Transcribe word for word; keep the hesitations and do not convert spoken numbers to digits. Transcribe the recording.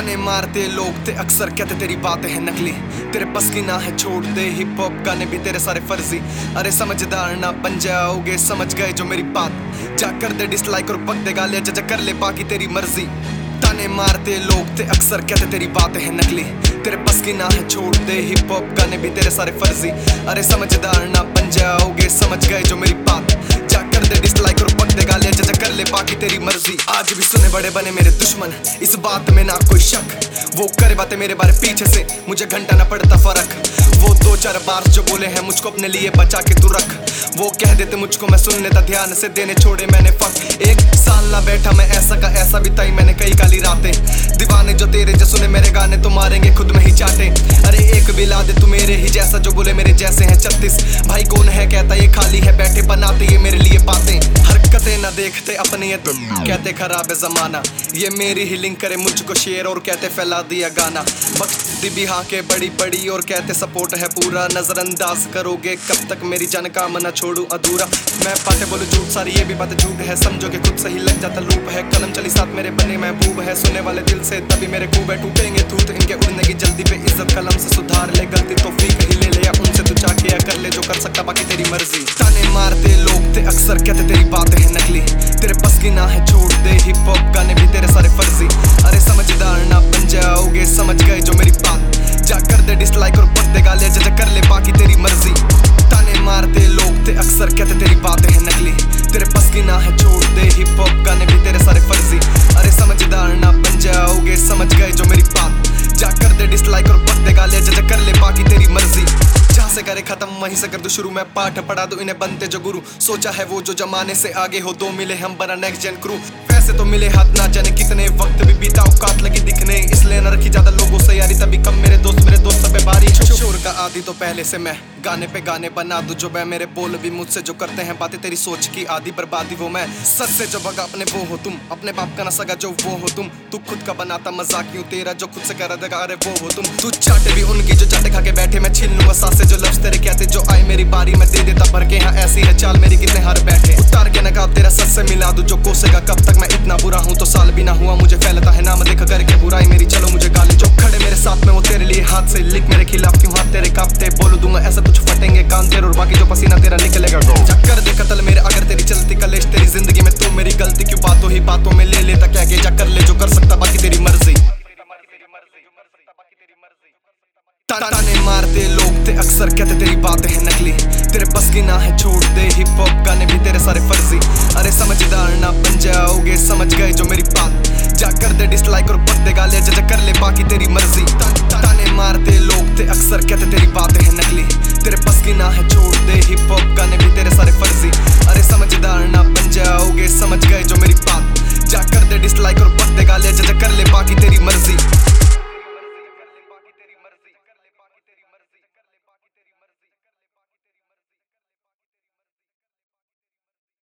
ताने मारते लोग थे अक्सर कहते तेरी बातें हैं नकली, तेरे बस की ना है छोड़ दे हिप हॉप गाने भी तेरे सारे फर्जी। अरे समझदार ना बन जाओगे समझ गए जो मेरी बात, जा कर दे डिसलाइक और पक दे गालियां जज कर ले बाकी तेरी मर्जी। ताने मारते लोग थे अक्सर कहते तेरी बातें हैं नकली, तेरे बस की ना है छोड़ दे हिप हॉप गाने भी तेरे सारे फर्जी। अरे समझदार ना बन जाओगे समझ गए जो मेरी बात, जा कर दे डिसलाइक और पक दे गालियां जज कर ले बाकी तेरी मर्जी। आज भी सुने बड़े बने मेरे दुश्मन इस बात में ना कोई शक, वो करे बातें मेरे बारे पीछे से मुझे घंटा ना पड़ता फर्क। वो दो चार बार जो बोले हैं मुझको अपने लिए बचा के तू रख, वो कह देते मुझको मैं सुन लेता ध्यान से देने छोड़े मैंने फक। एक साल ना बैठा मैं ऐसा का ऐसा बिताई मैंने कई काली रातें, दीवाने जो तेरे जो सुने मेरे गाने तो मारेंगे खुद में ही चाटे। अरे एक भी ला दे तू मेरे ही जैसा जो बोले मेरे जैसे हैं छत्तीस, भाई कौन है कहता ये खाली है बैठे बनाते ये मेरे लिए बातें। हरकतें ना देखते अपनी ये कहते खराब है जमाना, ये मेरी ही लिंक करे मुझको शेयर और कहते फैला दिया गाना। बख्ती भी हाँ के बड़ी बड़ी और कहते सपोर्ट है पूरा, नजरअंदाज करोगे कब तक मेरी जान काम ना छोड़ू अधूरा। मैं बातें बोलूं झूठ सारी ये भी बातें झूठ है, समझोगे खुद सही लग जाता लूप है। कलम चली साथ मेरे बने महबूब है, सुनने वाले दिल से तभी मेरे खूब है। टूटेंगे थूत इनके उड़ने की जल्दी पे इज्जत कलम से सुधार ले, गलती तो फी कहीं ले ले या उनसे तू चाह या कर ले जो कर सकता बाकी तेरी मर्जी। ताने मारते लोग थे अक्सर कहते तेरी बातें हैं नकली, तेरे बस की ना है छोड़ दे हिप हॉप गाने भी तेरे सारे फर्जी। अरे समझदार ना बन जाओगे समझ गए जो मेरी बात, जा कर दे डिसलाइक और पक दे गालियां जज कर ले बाकी तेरी मर्जी। ताने मारते लोग थे अक्सर कहते तेरी बातें हैं नकली, तेरे बस की ना है छोड़ दे हिप हॉप गाने भी तेरे सारे फर्जी। अरे समझदार ना बन जाओगे समझ गए जो मेरी बात, जा कर दे डिसलाइक और पक दे गालियां जज कर ले बाकी तेरी मर्जी। जहाँ से करे खत्म वहीं से कर दो शुरू, मैं पाठ पढ़ा दो इन्हें बनते जो गुरु। सोचा है वो जो जमाने से आगे हो, दो मिले हम बना नेक्स्ट जेन क्रू। वैसे तो मिले हाथ ना जाने कितने वक्त भी बीता औकात लगी दिखने, इसलिए न रखी ज्यादा लोगों से यारी तभी कम मेरे दोस्त मेरे दोस्त सब बारी। शोर का आदि तो पहले से मैं गाने पे गाने बना दूं जो मैं, मेरे बोल भी मुझसे जो करते हैं बातें तेरी सोच की आदि बर्बादी वो मैं। सच से जो भगा अपने वो हो तुम, अपने बाप का ना सगा जो वो हो तुम। तू खुद का बनाता मजाक क्यों तेरा जो खुद से कर देगा अरे वो हो तुम। तू चाटे भी उनकी जो चाटे खा के बैठे, मैं छीन लूंगा सांसें जो लफ्ज तेरे कहते जो आए मेरी बारी मैं दे देता भर के। हाँ ऐसी है चाल मेरी कितने हार बैठे, उतार के नकाब तेरा सच से मिला दूं जो कोसेगा कब तक मैं इतना बुरा हूँ। तो साल भी ना हुआ मुझे फैलता है नाम देख करके बुराई मेरी, चलो मुझे गाली जो खड़े मेरे साथ में वो तेरे लिए हाथ से लिख मेरे खिलाफ क्यों हाथ तेरे कांपते। बोल दूंगा ऐसा कुछ फटेंगे कान तेरे और बाकी जो पसीना तेरा निकलेगा चक्कर दे कतल मेरे अगर तेरी चलती कलेश तेरी जिंदगी में। तू मेरी गलती क्यों बातों ही बातों में ले लेता क्या के जा कर ले जो कर सकता बाकी तेरी मर्जी। ताने मारते लोग थे अक्सर कहते तेरी बातें हैं नकली, तेरे बस की ना है छोड़ दे हिप हॉप गाने भी तेरे सारे फर्जी। अरे समझदार ना बन जाओगे समझ गए जो मेरी बात, जा कर दे डिसलाइक और पक दे गालियां जज कर ले बाकी तेरी मर्जी। ताने मारते लोग थे अक्सर कहते तेरी बातें हैं नकली, तेरे बस की ना है छोड़ दे हिप हॉप गाने भी